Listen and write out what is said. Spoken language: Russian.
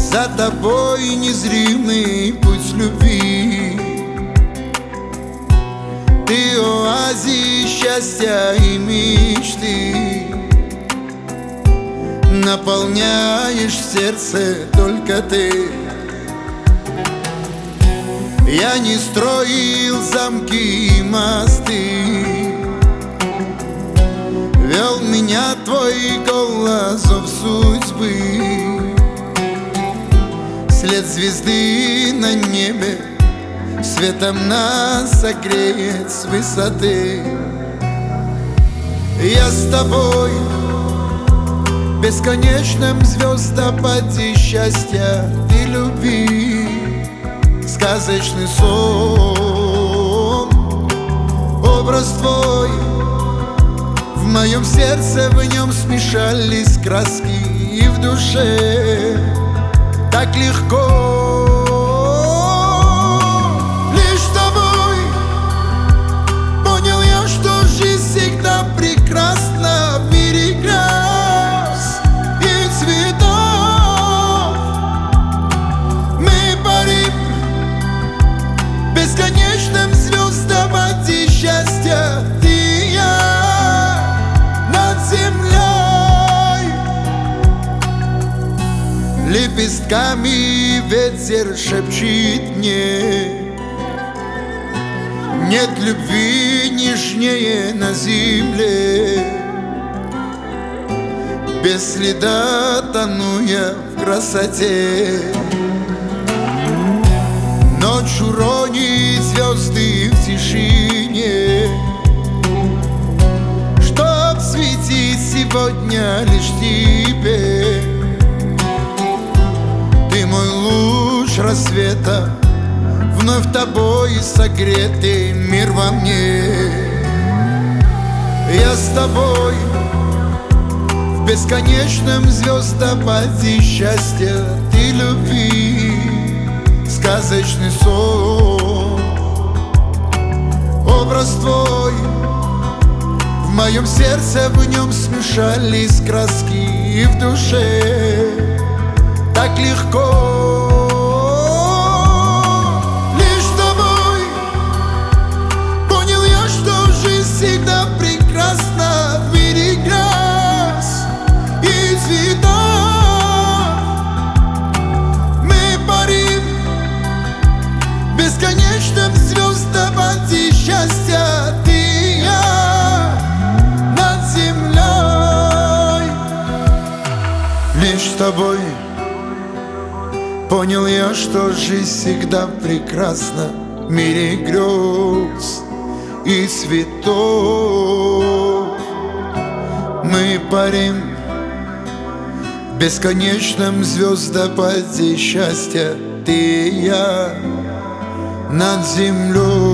За тобой незримый путь любви. Ты оазис счастья и мечты, наполняешь сердце только ты. Я не строил замки и мосты, вел меня твой голос зов судьбы. След звезды на небе светом нас согреет с высоты. Я с тобой в бесконечном звездопаде счастья и любви. Сказочный сон, образ твой в моем сердце, в нем смешались краски, и в душе так легко. Лишь с тобой понял я, что жизнь всегда прекрасна. В мире грез и цветов мы парим в бесконечном звездопаде счастья. Ты и я над землей. Лепестками ветер шепчет мне: нет любви нежнее на земле. Без следа тону я в красоте. Ночь уронит звезды в тишине, чтоб светить сегодня лишь тебе. Ты мой луч рассвета, вновь тобой согретый мир во мне. Я с тобой в бесконечном звездопаде счастья и любви. Сказочный сон, образ твой в моем сердце, в нем смешались краски, и в душе так легко. Лишь с тобой понял я, что жизнь всегда прекрасна. В мире грез и цветов мы парим в бесконечном звездопаде счастья. Ты и я над землей. Лишь с тобой понял я, что жизнь всегда прекрасна. В мире грез и цветов мы парим в бесконечном звездопаде счастья. Ты и я над землей.